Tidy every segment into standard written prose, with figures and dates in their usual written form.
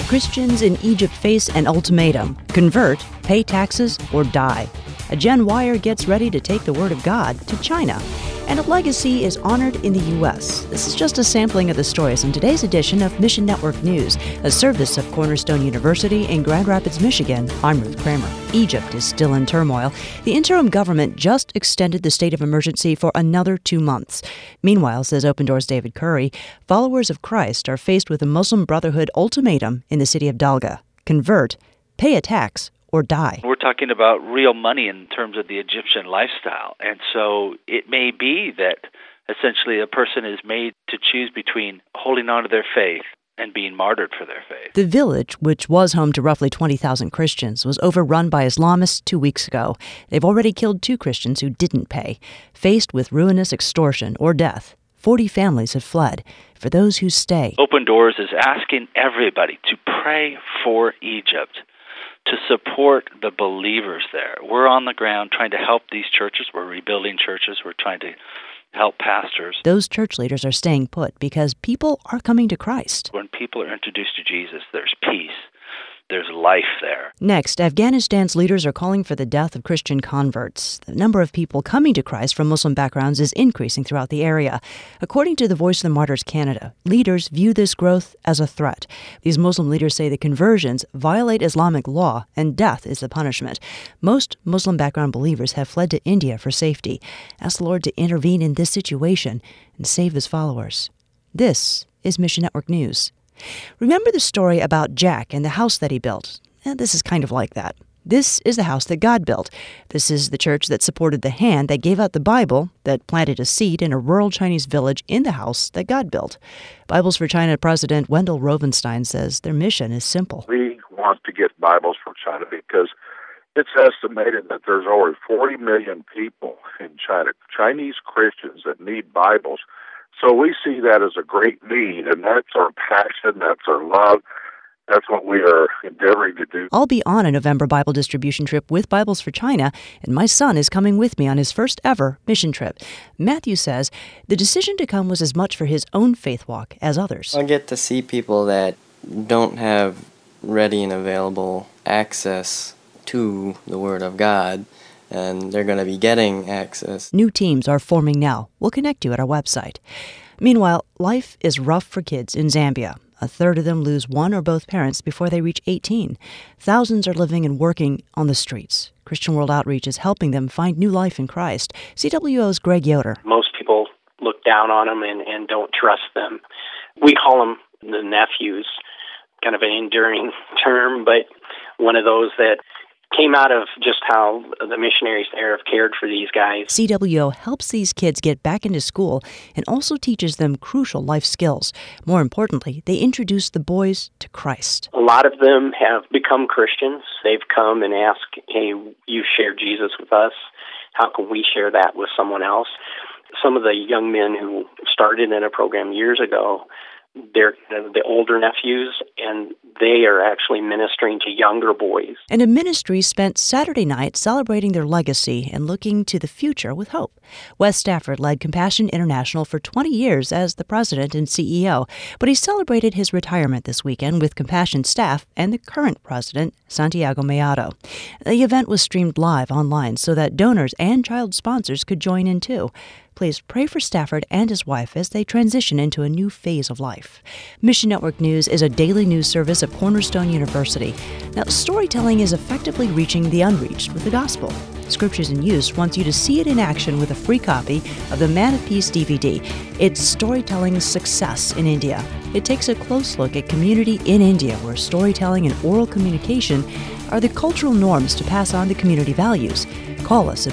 Christians in Egypt face an ultimatum: convert, pay taxes, or die. A Gen Yer gets ready to take the Word of God to China. And a legacy is honored in the U.S. This is just a sampling of the stories in today's edition of Mission Network News, a service of Cornerstone University in Grand Rapids, Michigan. I'm Ruth Kramer. Egypt is still in turmoil. The interim government just extended the state of emergency for another 2 months. Meanwhile, says Open Doors' David Curry, followers of Christ are faced with a Muslim Brotherhood ultimatum in the city of Dalga: convert, pay a tax, or die. We're talking about real money in terms of the Egyptian lifestyle. And so it may be that essentially a person is made to choose between holding on to their faith and being martyred for their faith. The village, which was home to roughly 20,000 Christians, was overrun by Islamists 2 weeks ago. They've already killed 2 Christians who didn't pay. Faced with ruinous extortion or death, 40 families have fled. For those who stay, Open Doors is asking everybody to pray for Egypt, to support the believers there. We're on the ground trying to help these churches. We're rebuilding churches. We're trying to help pastors. Those church leaders are staying put because people are coming to Christ. When people are introduced to Jesus, there's peace. There's life there. Next, Afghanistan's leaders are calling for the death of Christian converts. The number of people coming to Christ from Muslim backgrounds is increasing throughout the area. According to the Voice of the Martyrs Canada, leaders view this growth as a threat. These Muslim leaders say the conversions violate Islamic law and death is the punishment. Most Muslim background believers have fled to India for safety. Ask the Lord to intervene in this situation and save his followers. This is Mission Network News. Remember the story about Jack and the house that he built? This is kind of like that. This is the house that God built. This is the church that supported the hand that gave out the Bible, that planted a seed in a rural Chinese village in the house that God built. Bibles for China President Wendell Rovenstein says their mission is simple. We want to get Bibles for China because it's estimated that there's over 40 million people in China, Chinese Christians, that need Bibles. So we see that as a great need, and that's our passion, that's our love, that's what we are endeavoring to do. I'll be on a November Bible distribution trip with Bibles for China, and my son is coming with me on his first ever mission trip. Matthew says the decision to come was as much for his own faith walk as others. I get to see people that don't have ready and available access to the Word of God, and they're going to be getting access. New teams are forming now. We'll connect you at our website. Meanwhile, life is rough for kids in Zambia. A third of them lose one or both parents before they reach 18. Thousands are living and working on the streets. Christian World Outreach is helping them find new life in Christ. CWO's Greg Yoder. Most people look down on them and don't trust them. We call them the nephews, kind of an enduring term, but one of those that came out of just how the missionaries there have cared for these guys. CWO helps these kids get back into school and also teaches them crucial life skills. More importantly, they introduce the boys to Christ. A lot of them have become Christians. They've come and asked, hey, you shared Jesus with us. How can we share that with someone else? Some of the young men who started in a program years ago, they're the older nephews, and they are actually ministering to younger boys. And a ministry spent Saturday night celebrating their legacy and looking to the future with hope. Wes Stafford led Compassion International for 20 years as the president and CEO, but he celebrated his retirement this weekend with Compassion staff and the current president, Santiago Mellado. The event was streamed live online so that donors and child sponsors could join in too. Please pray for Stafford and his wife as they transition into a new phase of life. Mission Network News is a daily news service of Cornerstone University. Now, storytelling is effectively reaching the unreached with the gospel. Scriptures in Use wants you to see it in action with a free copy of the Man of Peace DVD. It's storytelling success in India. It takes a close look at community in India where storytelling and oral communication are the cultural norms to pass on the community values. Call us at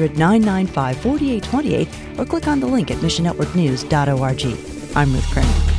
1-800-995-4828 or click on the link at missionnetworknews.org. I'm Ruth Kramer.